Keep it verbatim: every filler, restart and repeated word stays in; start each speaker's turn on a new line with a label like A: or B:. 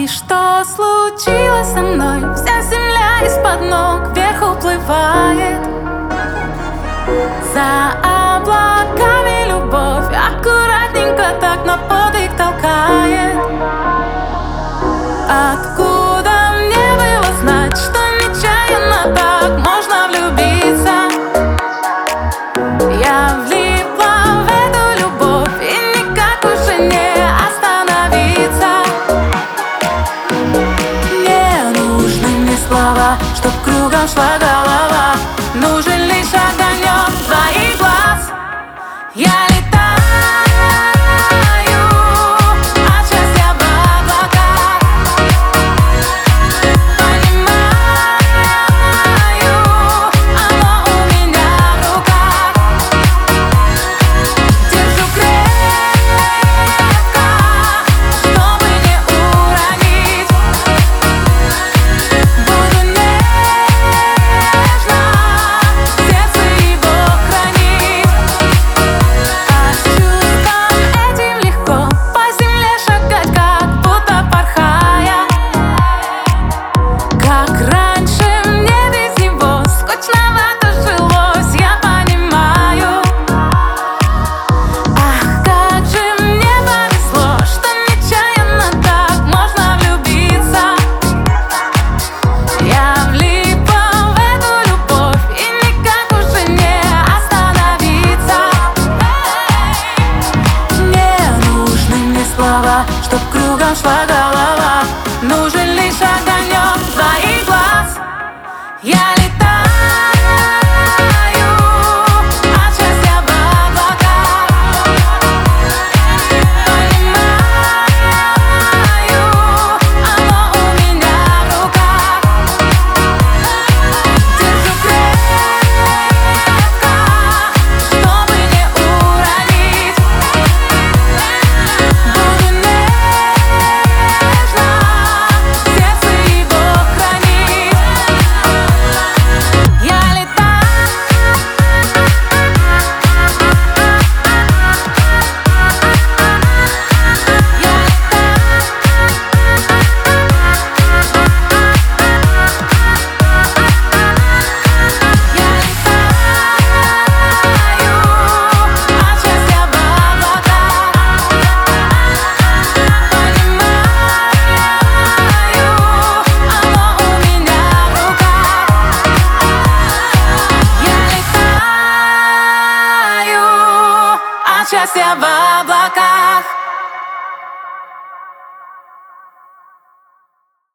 A: И что случилось со мной? Вся земля из-под ног вверх уплывает. За облаками любовь аккуратненько так на подвиг толкает. Откуда мне было знать, что нечаянно так можно влюбиться? Я влипла в эту любовь, и никак уже не остановиться. Не нужны мне слова, чтоб кругом шла голова. Нужен лишь огонек твоих глаз. Я летаю от счастья в облаках. Понимаю, оно у меня в руках. Держу крепко, чтобы не уронить. Буду нежно сердце его хранить. А с чувством этим легко по земле шагать, как будто порхая. Как раньше мне без него скучновато жилось, я понимаю. Ах, как же мне повезло, что нечаянно так можно влюбиться. Я влипла в эту любовь, и никак уже не остановиться. Не нужны мне слова, чтоб кругом шла голова. Нужен лишь огонек твоих глаз. Я летаю от счастья в облаках. Понимаю, оно у меня в руках. Держу крепко, чтобы не уронить. Буду нежно сердце его хранить. Я летаю. Я летаю от счастья в облаках. Понимаю, оно у меня в руках. Я летаю от счастья в облаках.